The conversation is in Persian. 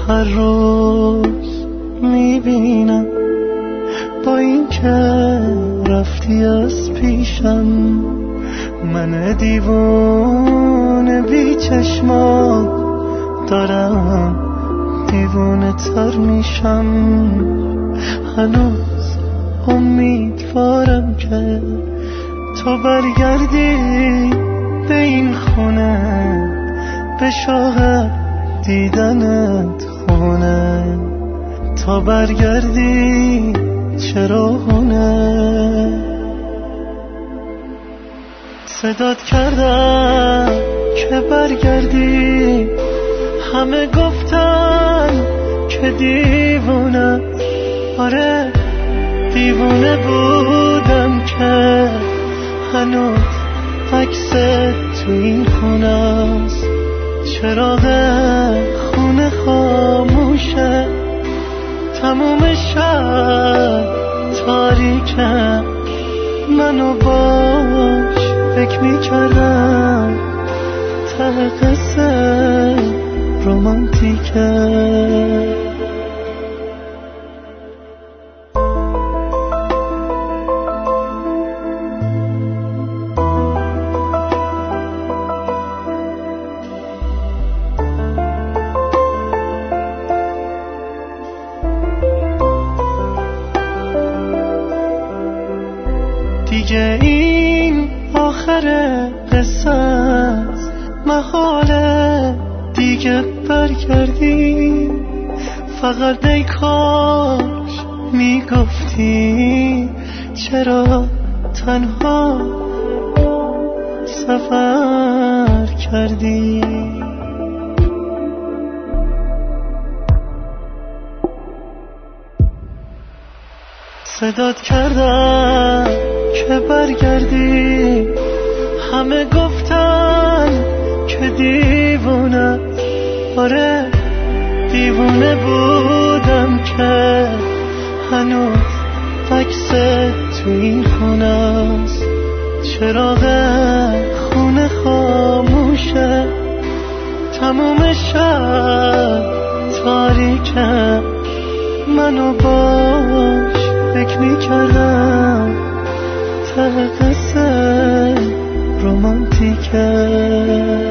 هر روز میبینم با این که رفتی از پیشم، من دیوونه بی چشمات دارم دیوونه تر میشم. هنوز امیدوارم که تو برگردی به این خونه، به شاهد دیدنت خونه. تا برگردی چراغونه. صدات کردم که برگردی، همه گفتن که دیوونه. آره دیوونه بودم که هنوز عکست تو این خونه است. چراغ خونه خاموشه، تموم شب تاریکه. منو باش فکر میکردم ته قصه رومانتیکه. دیگه این آخر قصه است، محاله دیگه برگردی. فقط ای کاش میگفتی چرا تنها سفر کردی. صدات کردم که برگردی، همه گفتن که دیوونه. آره دیوونه بودم که هنوز عکست تو این خونه است. چراغ خونه خاموشه، تموم شب تاریکه. منو باش فکر میکردم ته قصه رومانتیکه.